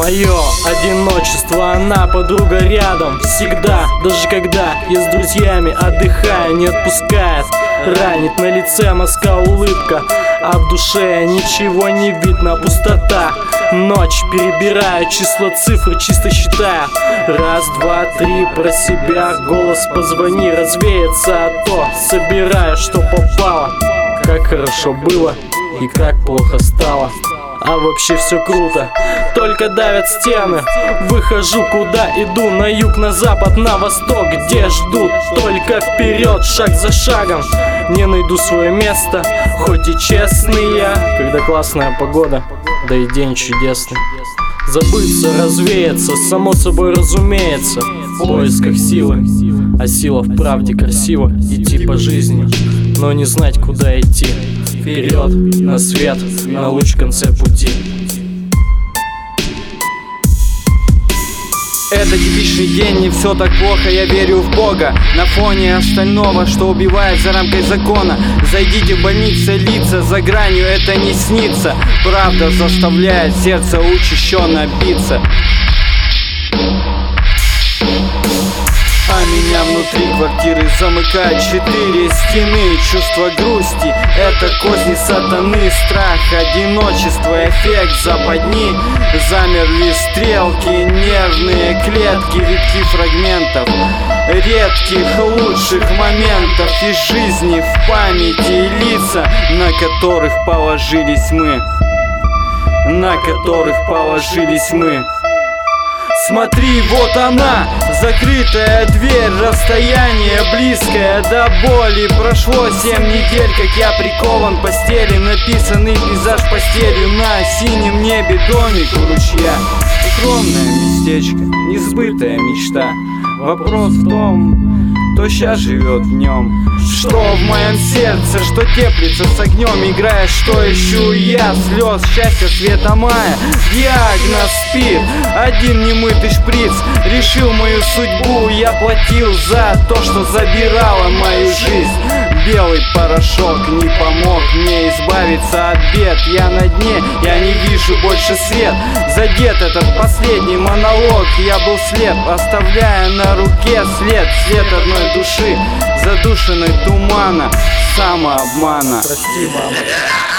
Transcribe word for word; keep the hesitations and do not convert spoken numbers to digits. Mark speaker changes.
Speaker 1: Мое одиночество, она подруга рядом всегда, даже когда я с друзьями отдыхаю, не отпускает. Ранит на лице мазка улыбка, а в душе ничего не видно, пустота. Ночь, перебираю числа, цифры, чисто считаю. Раз, два, три, про себя голос позвони, развеется, а то собираю, что попало. Как хорошо было и как плохо стало. А вообще все круто, только давят стены. Выхожу, куда иду, на юг, на запад, на восток, где ждут только вперед, шаг за шагом. Не найду свое место, хоть и честный я, когда классная погода, да и день чудесный. Забыться, развеяться, само собой разумеется, в поисках силы. А сила в правде красиво, идти по жизни, но не знать, куда идти. Вперед, на свет, на луч в конце пути.
Speaker 2: Это типичный день, не все так плохо, я верю в Бога. На фоне остального, что убивает за рамкой закона. Зайдите в больницу, лица за гранью, это не снится. Правда заставляет сердце учащенно биться. А меня внутри квартиры замыкают четыре стены. Чувство грусти — это козни сатаны. Страх, одиночество, эффект западни. Замерли стрелки, нервные клетки, витки фрагментов редких лучших моментов из жизни в памяти, лица, на которых положились мы, на которых положились мы. Смотри, вот она, закрытая дверь, расстояние близкое до боли. Прошло семь недель, как я прикован к постели. Написанный пейзаж постелью, на синем небе домик у ручья. Укромное местечко, несбытая мечта. Вопрос в том, кто сейчас живет в нем. Что в моем сердце, что теплится с огнем, играя, что ищу я, слез, счастья, света мая. Диагноз спит, один немытый шприц решил мою судьбу. Я платил за то, что забирало мою жизнь. Белый порошок не помог мне избавиться от бед. Я на дне, я не вижу больше свет. Задет этот последний монолог. Я был слеп, оставляя на руке след. След одной души, задушенной тумана, самообмана.
Speaker 1: Прости, мама.